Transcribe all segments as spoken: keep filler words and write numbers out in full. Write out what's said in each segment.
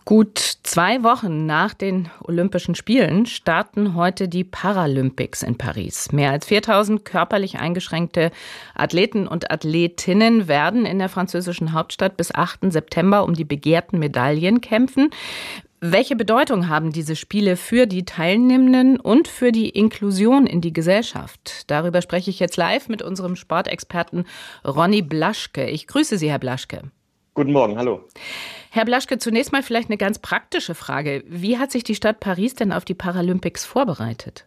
Gut zwei Wochen nach den Olympischen Spielen starten heute die Paralympics in Paris. Mehr als viertausend körperlich eingeschränkte Athleten und Athletinnen werden in der französischen Hauptstadt bis achten September um die begehrten Medaillen kämpfen. Welche Bedeutung haben diese Spiele für die Teilnehmenden und für die Inklusion in die Gesellschaft? Darüber spreche ich jetzt live mit unserem Sportexperten Ronny Blaschke. Ich grüße Sie, Herr Blaschke. Guten Morgen, hallo. Herr Blaschke, zunächst mal vielleicht eine ganz praktische Frage. Wie hat sich die Stadt Paris denn auf die Paralympics vorbereitet?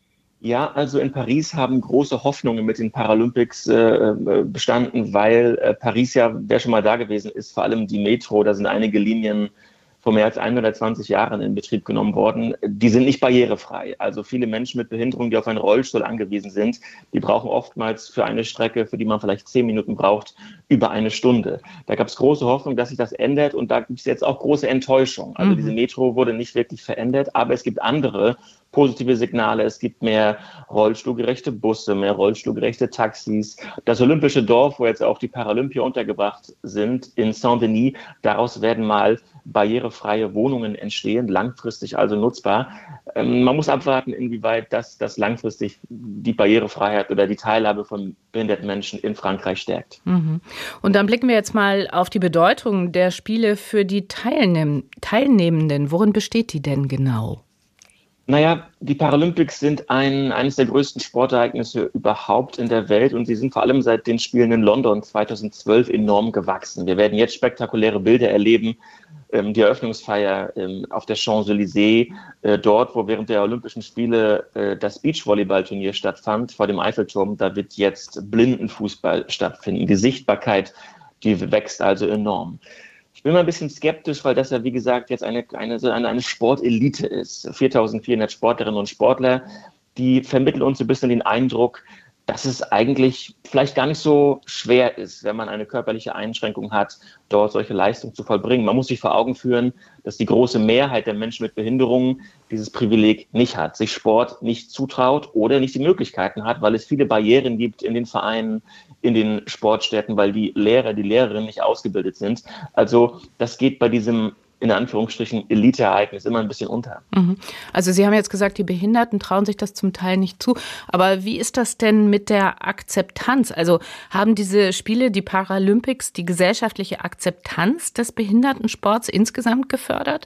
Ja, also in Paris haben große Hoffnungen mit den Paralympics äh, bestanden, weil äh, Paris ja, wer schon mal da gewesen ist, vor allem die Metro, da sind einige Linien vor mehr als hundertzwanzig Jahren in Betrieb genommen worden. Die sind nicht barrierefrei. Also viele Menschen mit Behinderung, die auf einen Rollstuhl angewiesen sind, die brauchen oftmals für eine Strecke, für die man vielleicht zehn Minuten braucht, über eine Stunde. Da gab es große Hoffnung, dass sich das ändert, und da gibt es jetzt auch große Enttäuschung. Also mhm. diese Metro wurde nicht wirklich verändert, aber es gibt andere positive Signale. Es gibt mehr rollstuhlgerechte Busse, mehr rollstuhlgerechte Taxis. Das olympische Dorf, wo jetzt auch die Paralympier untergebracht sind, in Saint-Denis, daraus werden mal barrierefreie Wohnungen entstehen, langfristig also nutzbar. Ähm, man muss abwarten, inwieweit das, das langfristig die Barrierefreiheit oder die Teilhabe von behinderten Menschen in Frankreich stärkt. Mhm. Und dann blicken wir jetzt mal auf die Bedeutung der Spiele für die Teilnehm- Teilnehmenden. Worin besteht die denn genau? Naja, die Paralympics sind ein, eines der größten Sportereignisse überhaupt in der Welt, und sie sind vor allem seit den Spielen in London zweitausendzwölf enorm gewachsen. Wir werden jetzt spektakuläre Bilder erleben. Ähm, die Eröffnungsfeier ähm, auf der Champs-Élysées, äh, dort, wo während der Olympischen Spiele äh, das Beachvolleyballturnier stattfand, vor dem Eiffelturm, da wird jetzt Blindenfußball stattfinden. Die Sichtbarkeit, die wächst also enorm. Ich bin mal ein bisschen skeptisch, weil das ja, wie gesagt, jetzt eine, eine, eine, eine Sportelite ist. viertausendvierhundert Sportlerinnen und Sportler, die vermitteln uns ein bisschen den Eindruck, dass es eigentlich vielleicht gar nicht so schwer ist, wenn man eine körperliche Einschränkung hat, dort solche Leistungen zu vollbringen. Man muss sich vor Augen führen, dass die große Mehrheit der Menschen mit Behinderungen dieses Privileg nicht hat, sich Sport nicht zutraut oder nicht die Möglichkeiten hat, weil es viele Barrieren gibt in den Vereinen, in den Sportstätten, weil die Lehrer, die Lehrerinnen nicht ausgebildet sind. Also das geht bei diesem in Anführungsstrichen Elite-Ereignis immer ein bisschen unter. Also Sie haben jetzt gesagt, die Behinderten trauen sich das zum Teil nicht zu. Aber wie ist das denn mit der Akzeptanz? Also haben diese Spiele, die Paralympics, die gesellschaftliche Akzeptanz des Behindertensports insgesamt gefördert?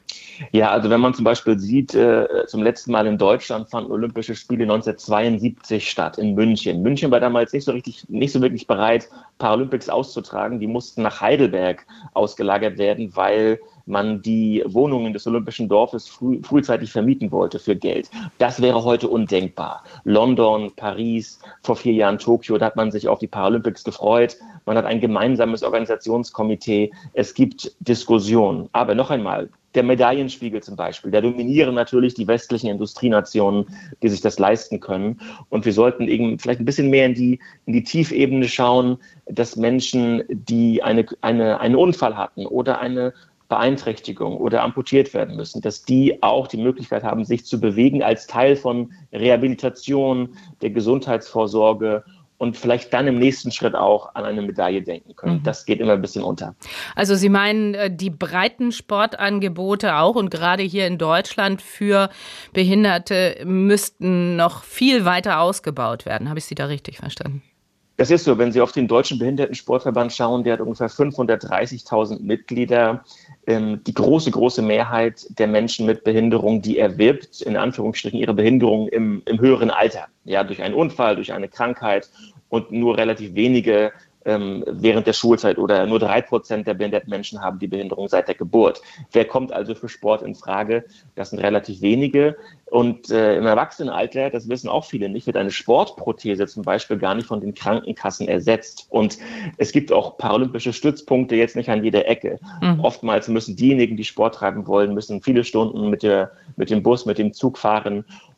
Ja, also wenn man zum Beispiel sieht, äh, zum letzten Mal in Deutschland fanden Olympische Spiele neunzehnhundertzweiundsiebzig statt, in München. München war damals nicht so richtig, nicht so wirklich bereit, Paralympics auszutragen. Die mussten nach Heidelberg ausgelagert werden, weil man die Wohnungen des Olympischen Dorfes früh, frühzeitig vermieten wollte für Geld. Das wäre heute undenkbar. London, Paris, vor vier Jahren Tokio, da hat man sich auf die Paralympics gefreut. Man hat ein gemeinsames Organisationskomitee. Es gibt Diskussionen. Aber noch einmal, der Medaillenspiegel zum Beispiel, da dominieren natürlich die westlichen Industrienationen, die sich das leisten können. Und wir sollten eben vielleicht ein bisschen mehr in die, in die Tiefebene schauen, dass Menschen, die eine, eine, einen Unfall hatten oder eine Beeinträchtigung oder amputiert werden müssen, dass die auch die Möglichkeit haben, sich zu bewegen als Teil von Rehabilitation, der Gesundheitsvorsorge, und vielleicht dann im nächsten Schritt auch an eine Medaille denken können. Mhm. Das geht immer ein bisschen unter. Also Sie meinen, die breiten Sportangebote auch und gerade hier in Deutschland für Behinderte müssten noch viel weiter ausgebaut werden. Habe ich Sie da richtig verstanden? Das ist so, wenn Sie auf den Deutschen Behindertensportverband schauen, der hat ungefähr fünfhundertdreißigtausend Mitglieder. Ähm, die große, große Mehrheit der Menschen mit Behinderung, die erwirbt, in Anführungsstrichen, ihre Behinderung im, im höheren Alter. Ja, durch einen Unfall, durch eine Krankheit, und nur relativ wenige ähm, während der Schulzeit, oder nur drei Prozent der behinderten Menschen haben die Behinderung seit der Geburt. Wer kommt also für Sport in Frage? Das sind relativ wenige. Und äh, im Erwachsenenalter, das wissen auch viele nicht, wird eine Sportprothese zum Beispiel gar nicht von den Krankenkassen ersetzt. Und es gibt auch paralympische Stützpunkte jetzt nicht an jeder Ecke. Mhm. Oftmals müssen diejenigen, die Sport treiben wollen, müssen viele Stunden mit, der, mit dem Bus, mit dem Zug fahren.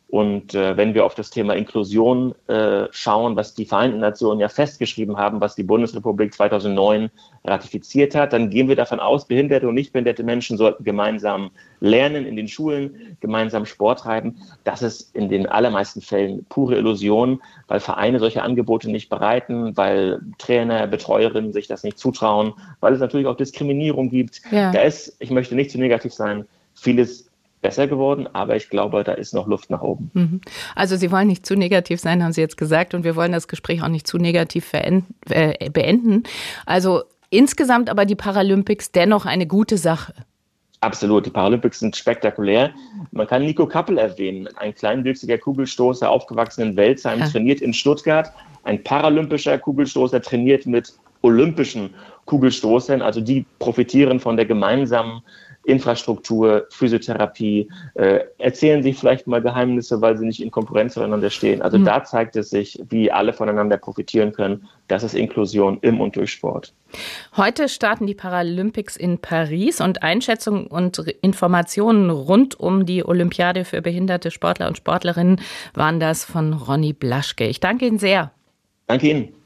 Und äh, wenn wir auf das Thema Inklusion äh, schauen, was die Vereinten Nationen ja festgeschrieben haben, was die Bundesrepublik zweitausendneun ratifiziert hat, dann gehen wir davon aus, behinderte und nicht behinderte Menschen sollten gemeinsam lernen in den Schulen, gemeinsam Sport treiben. Das ist in den allermeisten Fällen pure Illusion, weil Vereine solche Angebote nicht bereiten, weil Trainer, Betreuerinnen sich das nicht zutrauen, weil es natürlich auch Diskriminierung gibt. Ja. Da ist, ich möchte nicht zu negativ sein, vieles besser geworden, aber ich glaube, da ist noch Luft nach oben. Also Sie wollen nicht zu negativ sein, haben Sie jetzt gesagt, und wir wollen das Gespräch auch nicht zu negativ beenden. Also insgesamt aber die Paralympics dennoch eine gute Sache. Absolut, die Paralympics sind spektakulär. Man kann Nico Kappel erwähnen, ein kleinwüchsiger Kugelstoßer, aufgewachsen in Welzheim, ja. trainiert in Stuttgart. Ein paralympischer Kugelstoßer trainiert mit olympischen Kugelstoßern, also die profitieren von der gemeinsamen Infrastruktur, Physiotherapie, äh, erzählen sich vielleicht mal Geheimnisse, weil sie nicht in Konkurrenz zueinander stehen. Also mhm. da zeigt es sich, wie alle voneinander profitieren können. Das ist Inklusion im und durch Sport. Heute starten die Paralympics in Paris und Einschätzungen und Informationen rund um die Olympiade für behinderte Sportler und Sportlerinnen waren das von Ronny Blaschke. Ich danke Ihnen sehr. Danke Ihnen.